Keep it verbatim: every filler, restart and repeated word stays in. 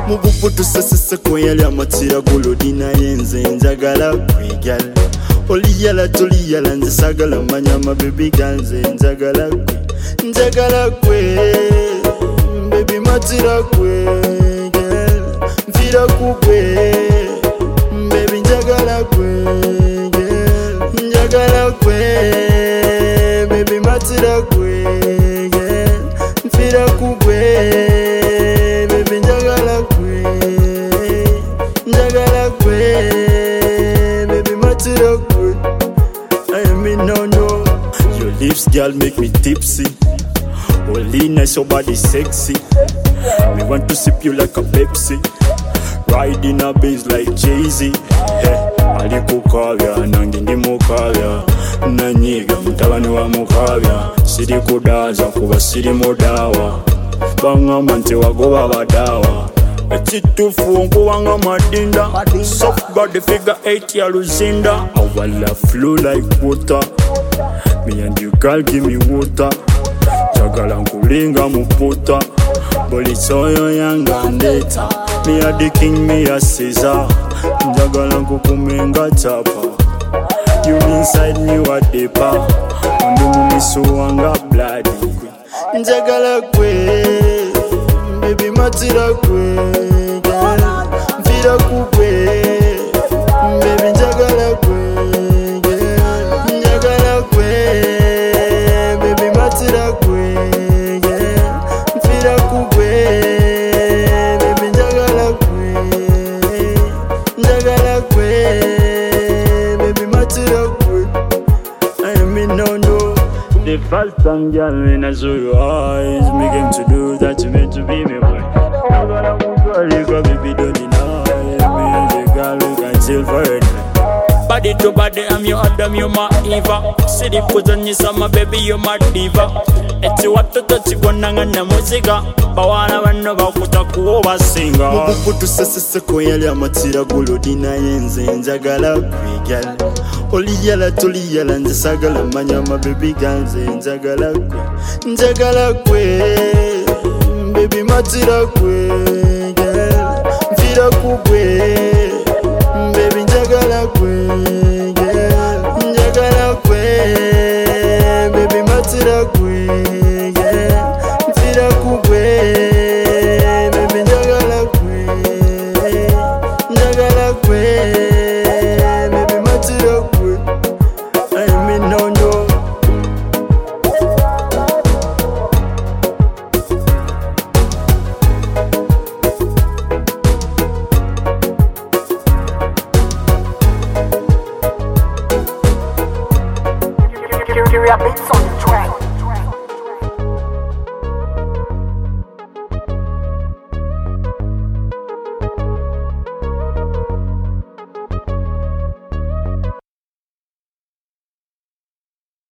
Mubuputu sasa kweyali amatira gulodi naye nze njagala kwegala oliyala toliyala nze sagala manya ma baby girl nze njagala kwe njagala kwe baby matira kwe girl mfira kugwe baby njagala kwe girl njagala kwe baby matira kwe girl mfira kugwe baby njagala kwe njagala kwe baby matira kwe I mean no no your lips girl make me tipsy only nice your body sexy me want to sip you like a Pepsi riding a Benz like Jay-Z hey ali kukavya nange ndi mukavya nanyiga mutabani wa mukavya siri kudaza kuba siri mudawa bangamba nti wagoba badawa ekitufu nkuwanga madinda soft body figure eight ya luzinda awala flow like water me and you girl give me water jagala nkulinga muputa bolisoyo yanga ndeta me a the king me a Caesar jagala nkukumenga chapa you inside me wa depa ndumu misuwanga bloody njagala kwe baby matira kwe girl mfira kugwe baby njagala kwe girl njagala kwe baby matira kwe girl mfira kugwe baby njagala kwe njagala kwe baby matira kwe I mean no no the first time girl when I saw your eyes me came to do that you meant to be me boy I'm gonna move on you got baby don't deny me and the girl we can chill for it body to body I'm your Adam you my Eva see the put on you summer baby you my diva eti watoto chigonanga na muzika bawana bano bakuta kuoba singa mubuputu sasa kweyali amatira gulodi naye nze njagala kwegala oliyala toliyala nze sagala manya ma baby girl nze njagala kwe njagala kwe baby matira kwe girl mfira kugwe baby njagala kwe girl njagala kwe baby matira kwe girl mfira kugwe baby njagala kwe njagala kwe baby matira kwe I mean no no Curia Beats on